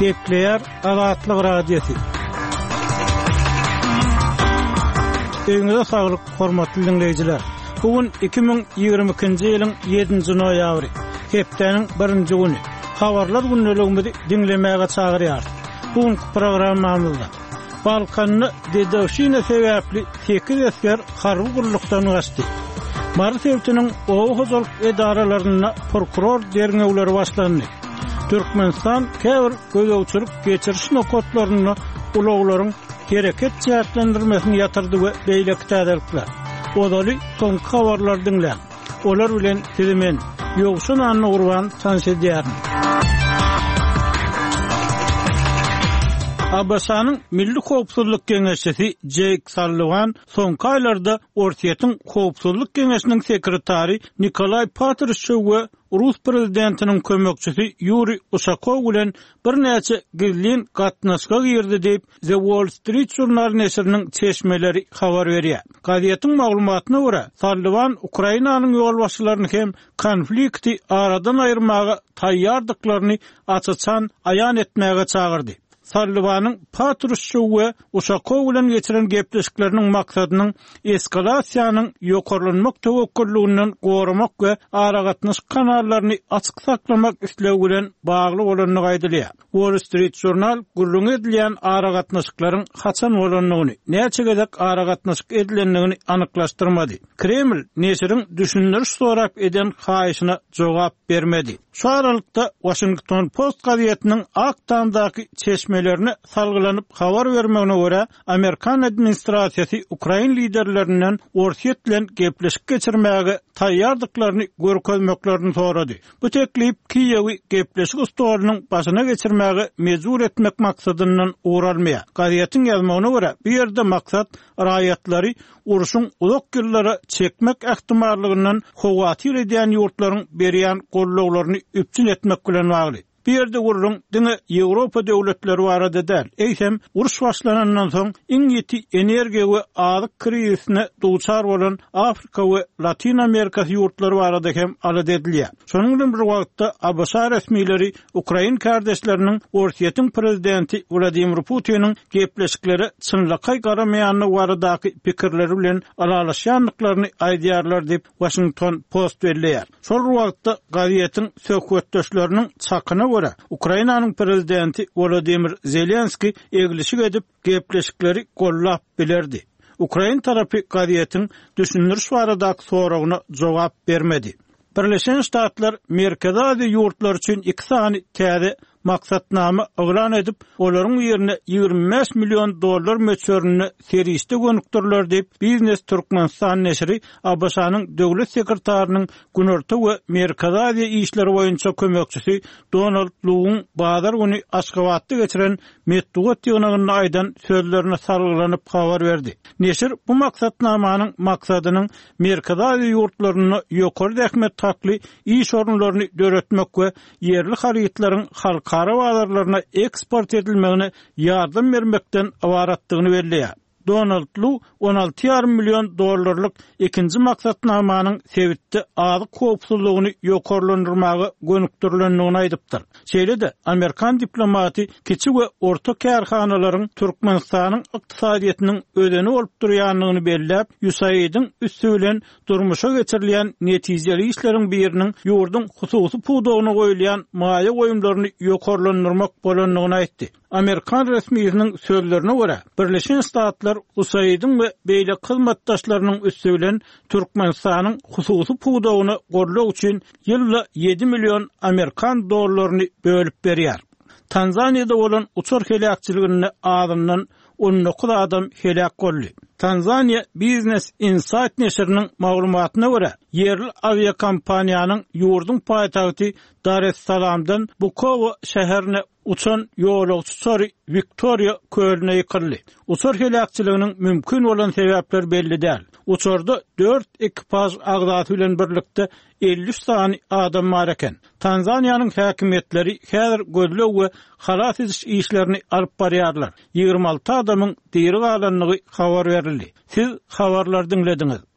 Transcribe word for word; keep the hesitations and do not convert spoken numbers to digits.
Gepleyer Azatlyk Radiosu. Öňüňizde saglyk, hormatly dinleýijiler. Bugün iki bin ýygrimi ikinji ýylyň ýedinji noýabry, hepdeniň birinji güni. Habarlar günneligimizi dinlemäge çagyrýar. Bugün programmamyzda Balkanyny dedewşine sebäpli sekiz esker harby gurulukdan gaçdy. Mart ýyltynyň owagyzlyk edaralaryna prokuror derňewleri başlandy. Türkmenistan käbir gözegçilik geçiriş nokatlaryny ulaglaryň hereket çäklendirmesini ýatyrdy we beýleki täzelikler. Odaly soňky habarlar dinlän. Olar bilen sizimen ýogşun anny urban tanşedýär. A B S-nyň Milli Howpsuzlyk Geňeşçisi Jake Sullivan soňky aýlarda Ortiýetiň Howpsuzlyk Geňeşiniň sekretary Nikolay Patrushev we Rus prezidentiniň kömekçisi Yuri Ushakov bilen bir näçe gizlin gatnaşyga girdi diýip The Wall Street Journal näşriniň çeşmeleri habar berýär. Gazetyň maglumatyna görä, Sullivan Ukrainanyň ýolbaşçylaryny hem konflikti aradan aýyrmaga taýýardyklaryny açyçan aýan etmäge çagyrdy. Sullivanyň Patrushev we Ushakov bilen geçiren gepleşikleriniň maksadynyň eskalasiýanyň ýokarlanmak tewekkullygynyň goramak we aragatnaş kanallaryny açyk saklamak islew bilen bagly bolanyny gaýdylýar. Wall Street Journal gurrun edilýän aragatnaşyklaryň haçan bolanyny, näçe gezek aragatnaşyk edilendigini anyklaşdyrmady. Kreml näşriň düşündiriş sorap eden haýyşyna jogap bermedi. Şu aralykda Washington Post gazetynyň aktandaky çeşmelerini salgylanyp habar bermegine görä, Amerikan administrasiýasy Ukrain liderlerinden Ortiýet bilen gepleşik geçirmäge taýýardyklaryny görkezmeklerini sorady. Bu teklip Kiýewi gepleşik ustalarynyň başyna geçirmäge mejbur etmek maksadyndan uğralmaýar. Gazetyň ýazmagyna görä, bu ýerde maksat raýatlary uruşun uzak ýyllara çekmek ähtimallygynyň howatyr edýän ýurtlaryň berýän gollaglaryny üpçün etmek bilen bagly. Bir yerde gurrun dine Ýewropa döwletleri barada däl. Eýsem uruş başlanandan soň iň ýeti energiýa we azyk krizisine duçar bolan Afrika we Latin Amerika ýurtlary barada hem alad edilýär. Şonuň bilen bir wagtda A B S resmileri Ukrain kardeşleriniň Ortiýetiň prezidenti Vladimir Putiniň gepleşikleri çynlykay garamaýanyny baradaky pikirleri bilen alalaşýanlyklaryny aýdýarlar diýip Washington Post belleýär. Şol wagtda gazetyň söhbetdeşleriniň çakyna görä, Ukrainanyň prezidenti Volodymyr Zelenski egleşik edip gepleşikleri gollap bilerdi. Ukrain tarapy gazetyň düşündiriş baradaky soragyna jogap bermedi. Birleşen Ştatlar Merkezi Aziýa ýurtlar üçin iki sany täze maksatnama oglan edip, olaryň ýerine ýygrimi beş million dollar möçörüni serişde gönükdirler diýip Biznes Türkmenistan näşri A B S-nyň döwlet sekretarynyň Günorta we Merkezi Aziýa işleri boýunça kömekçisi Donald Lu'ň bazar güni Aşgabatda geçiren Meddugat ýygnagyny aýdan sözlerine sargylanyp habar berdi. Näşir bu maksatnamanyň maksadynyň Merkezi Aziýa ýurtlaryny ýokary dähmet takly iş orunlaryny döretmek we yerli harytlaryň halk Kara bazarlarına eksport edilmegine yardım vermekten awaratdygyny belleýär. Donald Lu on alty ýarym million dollarlyk ikinji maksatnamanyň sebitde azyk howpsuzlygyny ýokarlandyrmagy gönükdirilendigini aýdypdyr. Şeýle-de Amerikan diplomaty kiçi we orta kärhanalaryň Türkmenistanyň ykdysadyýetynyň ödeni bolup durýanlygyny belläp, U S A I-dyň üstü bilen durmuşa geçirilýän netijeli işleriň biriniň ýurdun hususy puwdagyna goýulýan maýa goýumlaryny ýokarlandyrmak bolanlygyny aýtdy. Amerikan resmiýetiniň sözlerine görä, Birleşen Ştatlar U S A I-dyň we beýle hyzmatdaşlarynyň üstü bilen Türkmenistanyň hususy puwdagyny gorlak üçin ýylda ýedi million Amerikan dollaryny bölüp berýär. Tanzaniýada bolan uçur helakçylygyny adamdan on dokuz adam helak boldy. Tanzania Business Insight näşriniň maglumatyna görä, yerli aviakompaniýanyň ýurdun paýtagty Dar es Salaamdan Bukovo şäherine uçan ýolagçy Victoria kölüne ýykyldy. Uçur helakçylygynyň mümkin bolan sebäpleri belli däl. Uçurda dört ekipaj agdaty bilen birlikde elli üç sany adam bar eken. Tanzaniýanyň häkimetleri häzir gözleg we halat ediş işlerini alyp barýarlar. ýygrimi alty adamyň diri galanlygy habar berildi. Siz habarlar dinlediňiz.